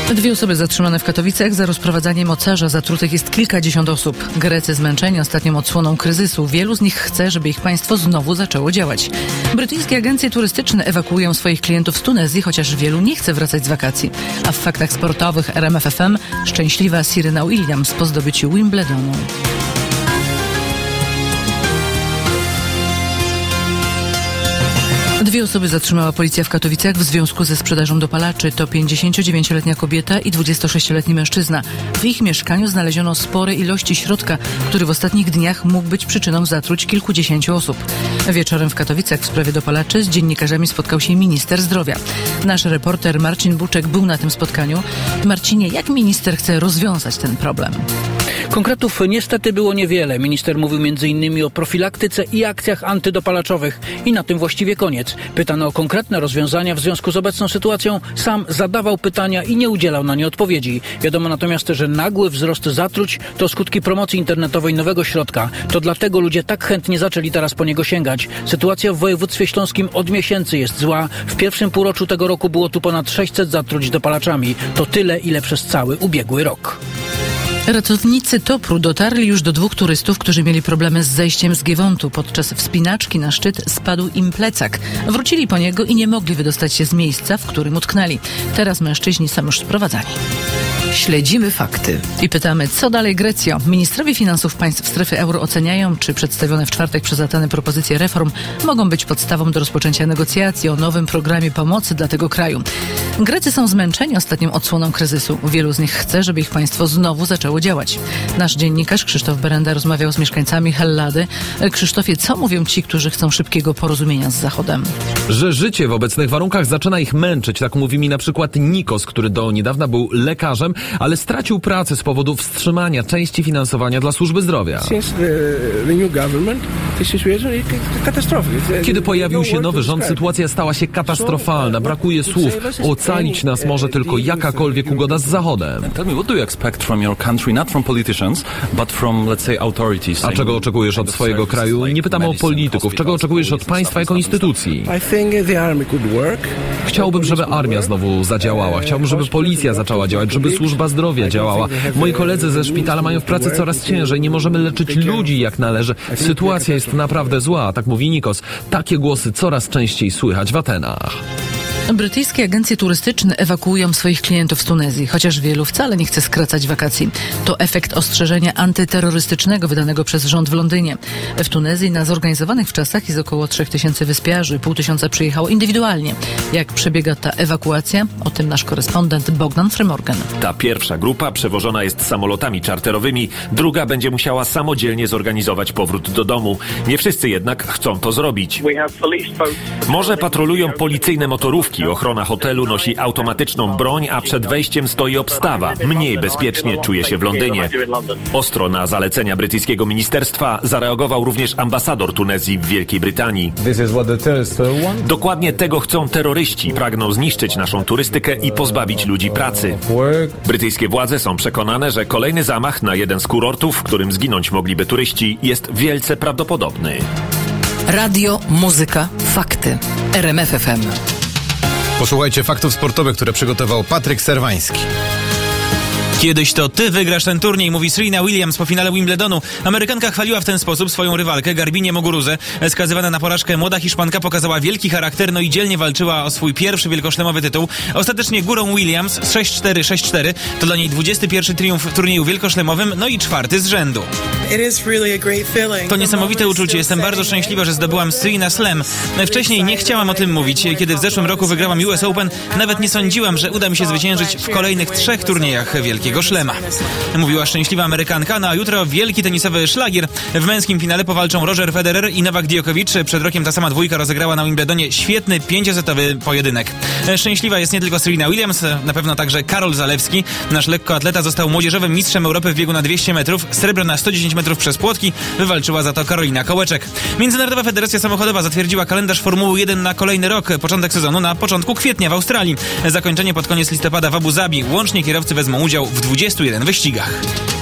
2 osoby zatrzymane w Katowicach za rozprowadzanie mocarza. Zatrutych jest kilkadziesiąt osób. Grecy zmęczeni ostatnią odsłoną kryzysu. Wielu z nich chce, żeby ich państwo znowu zaczęło działać. Brytyjskie agencje turystyczne ewakuują swoich klientów z Tunezji, chociaż wielu nie chce wracać z wakacji. A w faktach sportowych RMF FM szczęśliwa Serena Williams po zdobyciu Wimbledonu. Dwie osoby zatrzymała policja w Katowicach w związku ze sprzedażą dopalaczy. To 59-letnia kobieta i 26-letni mężczyzna. W ich mieszkaniu znaleziono spore ilości środka, który w ostatnich dniach mógł być przyczyną zatruć kilkudziesięciu osób. Wieczorem w Katowicach w sprawie dopalaczy z dziennikarzami spotkał się minister zdrowia. Nasz reporter Marcin Buczek był na tym spotkaniu. Marcinie, jak minister chce rozwiązać ten problem? Konkretów niestety było niewiele. Minister mówił m.in. o profilaktyce i akcjach antydopalaczowych. I na tym właściwie koniec. Pytany o konkretne rozwiązania w związku z obecną sytuacją, sam zadawał pytania i nie udzielał na nie odpowiedzi. Wiadomo natomiast, że nagły wzrost zatruć to skutki promocji internetowej nowego środka. To dlatego ludzie tak chętnie zaczęli teraz po niego sięgać. Sytuacja w województwie śląskim od miesięcy jest zła. W pierwszym półroczu tego roku było tu ponad 600 zatruć dopalaczami. To tyle, ile przez cały ubiegły rok. Ratownicy TOPR-u dotarli już do 2 turystów, którzy mieli problemy z zejściem z Giewontu. Podczas wspinaczki na szczyt spadł im plecak. Wrócili po niego i nie mogli wydostać się z miejsca, w którym utknęli. Teraz mężczyźni są już sprowadzani. Śledzimy fakty. I pytamy, co dalej Grecjo? Ministrowie finansów państw strefy euro oceniają, czy przedstawione w czwartek przez Atenę propozycje reform mogą być podstawą do rozpoczęcia negocjacji o nowym programie pomocy dla tego kraju. Grecy są zmęczeni ostatnią odsłoną kryzysu. Wielu z nich chce, żeby ich państwo znowu zaczęło działać. Nasz dziennikarz Krzysztof Berenda rozmawiał z mieszkańcami Hellady. Krzysztofie, co mówią ci, którzy chcą szybkiego porozumienia z Zachodem? Że życie w obecnych warunkach zaczyna ich męczyć. Tak mówi mi na przykład Nikos, który do niedawna był lekarzem, ale stracił pracę z powodu wstrzymania części finansowania dla służby zdrowia. Kiedy pojawił się nowy rząd, sytuacja stała się katastrofalna. Brakuje słów. Ocalić nas może tylko jakakolwiek ugoda z Zachodem. A czego oczekujesz od swojego kraju? Nie pytam o polityków. Czego oczekujesz od państwa jako instytucji? Chciałbym, żeby armia znowu zadziałała. Chciałbym, żeby policja zaczęła działać, żeby służba zdrowia działała. Moi koledzy ze szpitala mają w pracy coraz ciężej. Nie możemy leczyć ludzi jak należy. Sytuacja jest naprawdę zła, tak mówi Nikos. Takie głosy coraz częściej słychać w Atenach. Brytyjskie agencje turystyczne ewakuują swoich klientów z Tunezji, chociaż wielu wcale nie chce skracać wakacji. To efekt ostrzeżenia antyterrorystycznego wydanego przez rząd w Londynie. W Tunezji na zorganizowanych w czasach jest około 3000 wyspiarzy, 500 przyjechało indywidualnie. Jak przebiega ta ewakuacja? O tym nasz korespondent Bogdan Fremorgan. Ta pierwsza grupa przewożona jest samolotami czarterowymi, druga będzie musiała samodzielnie zorganizować powrót do domu. Nie wszyscy jednak chcą to zrobić. Morze patrolują policyjne motorówki. Ochrona hotelu nosi automatyczną broń, a przed wejściem stoi obstawa. Mniej bezpiecznie czuje się w Londynie. Ostro na zalecenia brytyjskiego ministerstwa zareagował również ambasador Tunezji w Wielkiej Brytanii. Dokładnie tego chcą terroryści. Pragną zniszczyć naszą turystykę i pozbawić ludzi pracy. Brytyjskie władze są przekonane, że kolejny zamach na jeden z kurortów, w którym zginąć mogliby turyści, jest wielce prawdopodobny. Radio, muzyka, fakty. RMF FM. Posłuchajcie faktów sportowych, które przygotował Patryk Serwański. Kiedyś to ty wygrasz ten turniej, mówi Serena Williams po finale Wimbledonu. Amerykanka chwaliła w ten sposób swoją rywalkę Garbinię Muguruzę. Skazywana na porażkę młoda Hiszpanka pokazała wielki charakter, no i dzielnie walczyła o swój pierwszy wielkoszlemowy tytuł. Ostatecznie górą Williams 6-4, 6-4. To dla niej 21 triumf w turnieju wielkoszlemowym, no i 4 z rzędu. To niesamowite uczucie. Jestem bardzo szczęśliwa, że zdobyłam Serena Slam. Wcześniej nie chciałam o tym mówić. Kiedy w zeszłym roku wygrałam US Open, nawet nie sądziłam, że uda mi się zwyciężyć w kolejnych 3 turniejach wielkiego szlema. Mówiła szczęśliwa Amerykanka, no a jutro wielki tenisowy szlagier. W męskim finale powalczą Roger Federer i Nowak Djokovic. Przed rokiem ta sama dwójka rozegrała na Wimbledonie świetny 5-setowy pojedynek. Szczęśliwa jest nie tylko Serena Williams, na pewno także Karol Zalewski. Nasz lekkoatleta został młodzieżowym mistrzem Europy w biegu na 200 metrów. Srebro na 110 metrów przez płotki wywalczyła za to Karolina Kołeczek. Międzynarodowa Federacja Samochodowa zatwierdziła kalendarz Formuły 1 na kolejny rok. Początek sezonu na początku kwietnia w Australii. Zakończenie pod koniec listopada w Abu Zabi. Łącznie kierowcy wezmą udział w 21 wyścigach.